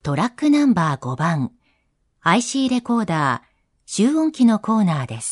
トラックナンバー5番 IC レコーダー集音機のコーナーです。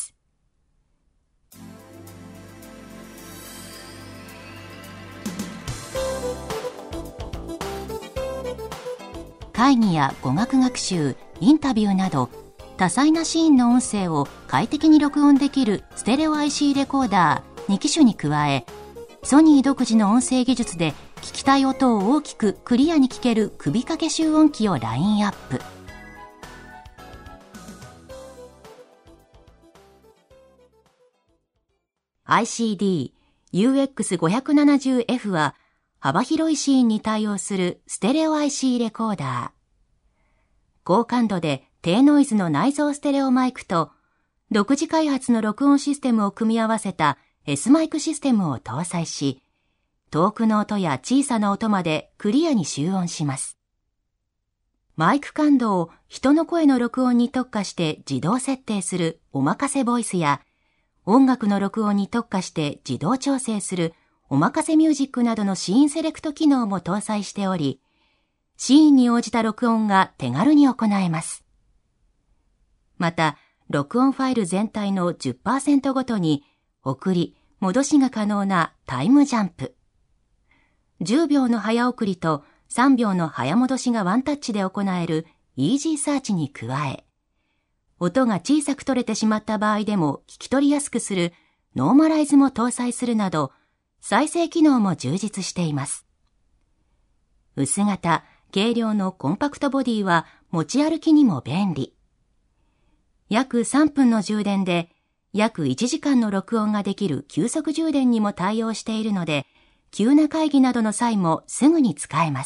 会議や語学学習、インタビューなど多彩なシーンの音声を快適に録音できるステレオ IC レコーダー2機種に加え、ソニー独自の音声技術で聞きたい音を大きくクリアに聞ける首掛け集音機をラインアップ。ICD-UX570F は幅広いシーンに対応するステレオ IC レコーダー。高感度で低ノイズの内蔵ステレオマイクと独自開発の録音システムを組み合わせた S マイクシステムを搭載し、遠くの音や小さな音までクリアに集音します。マイク感度を人の声の録音に特化して自動設定するおまかせボイスや、音楽の録音に特化して自動調整するおまかせミュージックなどのシーンセレクト機能も搭載しており、シーンに応じた録音が手軽に行えます。また、録音ファイル全体の 10% ごとに送り、戻しが可能なタイムジャンプ。10秒の早送りと3秒の早戻しがワンタッチで行えるイージーサーチに加え、音が小さく取れてしまった場合でも聞き取りやすくするノーマライズも搭載するなど、再生機能も充実しています。薄型、軽量のコンパクトボディは持ち歩きにも便利。約3分の充電で約1時間の録音ができる急速充電にも対応しているので、急な会議などの際もすぐに使えます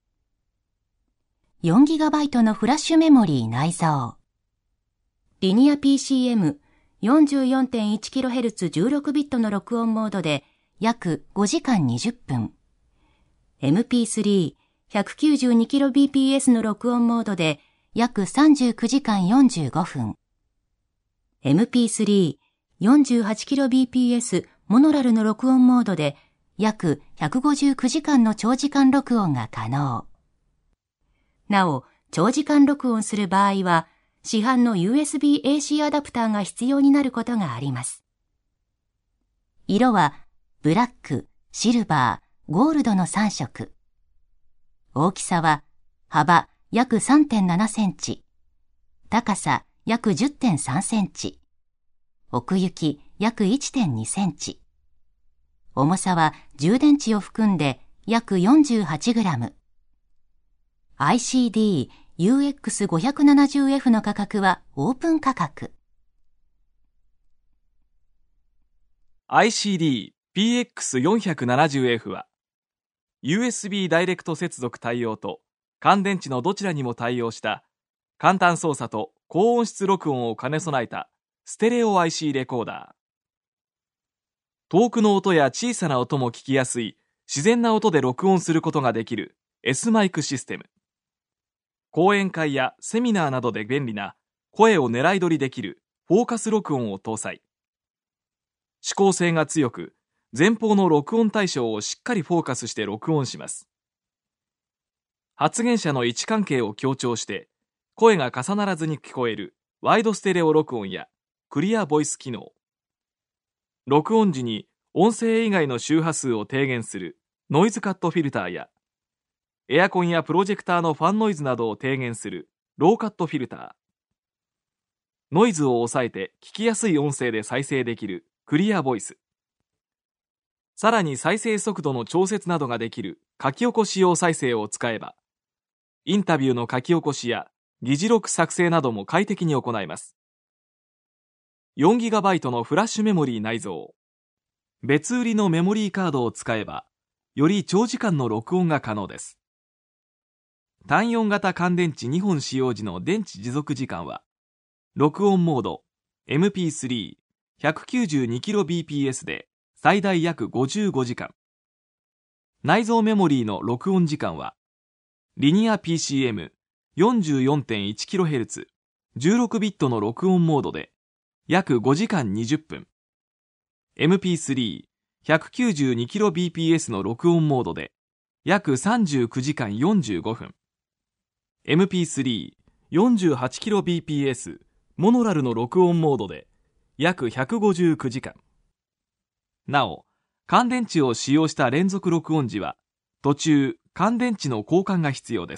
。4GB のフラッシュメモリー内蔵。リニア PCM44.1kHz16 ビットの録音モードで約5時間20分。MP3、192kbps の録音モードで約39時間45分。MP3、48kbps モノラルの録音モードで約159時間の長時間録音が可能。なお、長時間録音する場合は、市販の USB-AC アダプターが必要になることがあります。色は、ブラック、シルバー、ゴールドの3色。大きさは、幅約 3.7 センチ。高さ約 10.3 センチ。奥行き約 1.2 センチ。重さは充電池を含んで約 48g。ICD-UX570F の価格はオープン価格。 ICD-PX470F は USB ダイレクト接続対応と乾電池のどちらにも対応した簡単操作と高音質録音を兼ね備えたステレオ IC レコーダー。遠くの音や小さな音も聞きやすい自然な音で録音することができる S マイクシステム。講演会やセミナーなどで便利な声を狙い取りできるフォーカス録音を搭載。指向性が強く、前方の録音対象をしっかりフォーカスして録音します。発言者の位置関係を強調して声が重ならずに聞こえるワイドステレオ録音やクリアボイス機能。録音時に音声以外の周波数を低減するノイズカットフィルターや、エアコンやプロジェクターのファンノイズなどを低減するローカットフィルター。ノイズを抑えて聞きやすい音声で再生できるクリアボイス。さらに再生速度の調節などができる書き起こし用再生を使えば、インタビューの書き起こしや議事録作成なども快適に行えます。4GB のフラッシュメモリー内蔵。別売りのメモリーカードを使えば、より長時間の録音が可能です。単4型乾電池2本使用時の電池持続時間は、録音モード MP3、192kbps で最大約55時間。内蔵メモリーの録音時間は、リニア PCM44.1kHz、16 ビットの録音モードで、約5時間20分。MP3、192kbps の録音モードで約39時間45分。 MP3、48kbps モノラルの録音モードで約159時間。なお、乾電池を使用した連続録音時は途中乾電池の交換が必要です。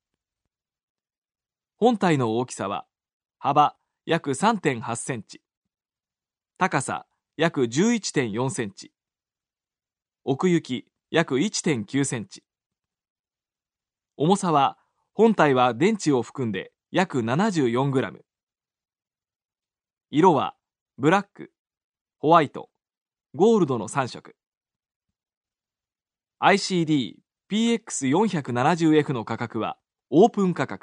本体の大きさは幅約 3.8 センチ、高さ約 11.4 センチ、奥行き約 1.9 センチ。重さは本体は電池を含んで約74グラム。色はブラック、ホワイト、ゴールドの3色。ICD-PX470F の価格はオープン価格。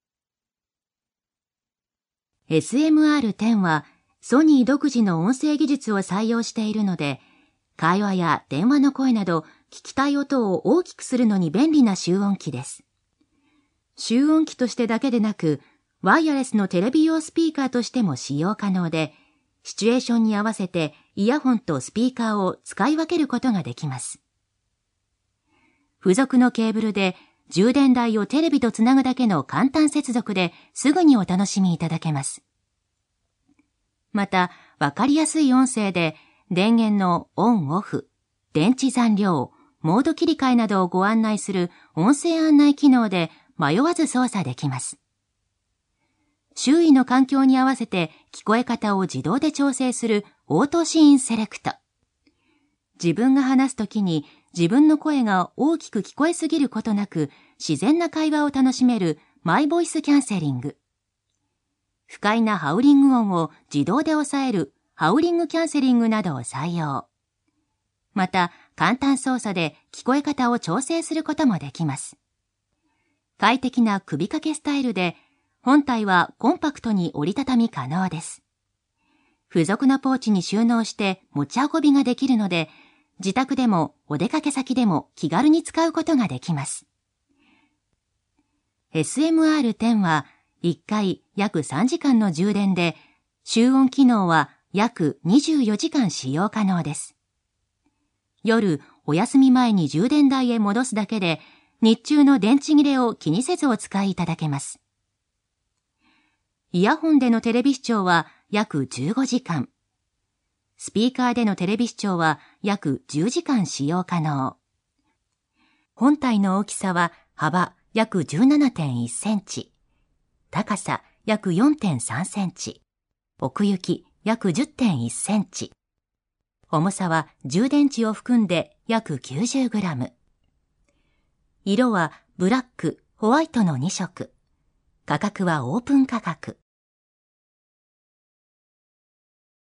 SMR10 はソニー独自の音声技術を採用しているので、会話や電話の声など聞きたい音を大きくするのに便利な集音機です。集音機としてだけでなく、ワイヤレスのテレビ用スピーカーとしても使用可能で、シチュエーションに合わせてイヤホンとスピーカーを使い分けることができます。付属のケーブルで充電台をテレビとつなぐだけの簡単接続ですぐにお楽しみいただけます。また、わかりやすい音声で電源のオンオフ、電池残量、モード切り替えなどをご案内する音声案内機能で迷わず操作できます。周囲の環境に合わせて聞こえ方を自動で調整するオートシーンセレクト。自分が話すときに自分の声が大きく聞こえすぎることなく自然な会話を楽しめるマイボイスキャンセリング。不快なハウリング音を自動で抑えるハウリングキャンセリングなどを採用。また、簡単操作で聞こえ方を調整することもできます。快適な首掛けスタイルで、本体はコンパクトに折りたたみ可能です。付属のポーチに収納して持ち運びができるので、自宅でもお出かけ先でも気軽に使うことができます。SMR10 は1回約3時間の充電で、集音機能は約24時間使用可能です。夜、お休み前に充電台へ戻すだけで、日中の電池切れを気にせずお使いいただけます。イヤホンでのテレビ視聴は約15時間。スピーカーでのテレビ視聴は約10時間使用可能。本体の大きさは幅約 17.1 センチ。高さ約 4.3 センチ。奥行き約 10.1 センチ。重さは充電池を含んで約90グラム。色はブラック、ホワイトの2色。価格はオープン価格。